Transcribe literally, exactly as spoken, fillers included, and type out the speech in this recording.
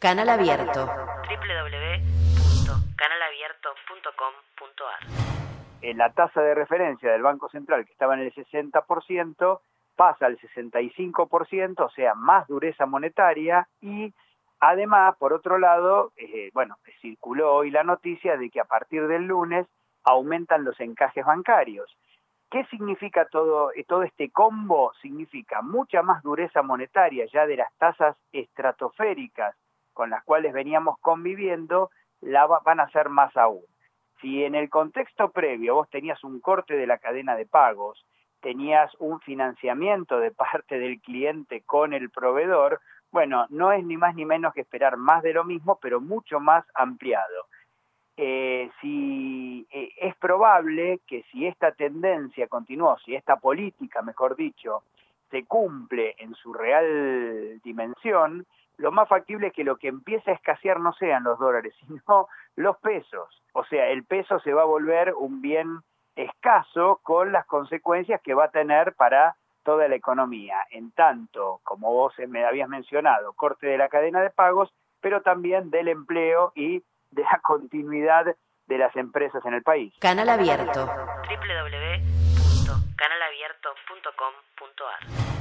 Canal Abierto. doble u doble u doble u punto canal abierto punto com punto a r. La tasa de referencia del Banco Central, que estaba en el sesenta por ciento, pasa al sesenta y cinco por ciento, o sea, más dureza monetaria, y además, por otro lado, eh, bueno, circuló hoy la noticia de que a partir del lunes aumentan los encajes bancarios. ¿Qué significa todo, todo este combo? Significa mucha más dureza monetaria ya de las tasas estratosféricas con las cuales veníamos conviviendo, la va, van a ser más aún. Si en el contexto previo vos tenías un corte de la cadena de pagos, tenías un financiamiento de parte del cliente con el proveedor, bueno, no es ni más ni menos que esperar más de lo mismo, pero mucho más ampliado. Eh, si eh, es probable que si esta tendencia continuó, si esta política, mejor dicho, se cumple en su real dimensión, lo más factible es que lo que empiece a escasear no sean los dólares, sino los pesos. O sea, el peso se va a volver un bien escaso con las consecuencias que va a tener para toda la economía. En tanto, como vos me habías mencionado, corte de la cadena de pagos, pero también del empleo y de la continuidad de las empresas en el país. Canal Abierto. doble u doble u doble u punto canal abierto punto com punto a r.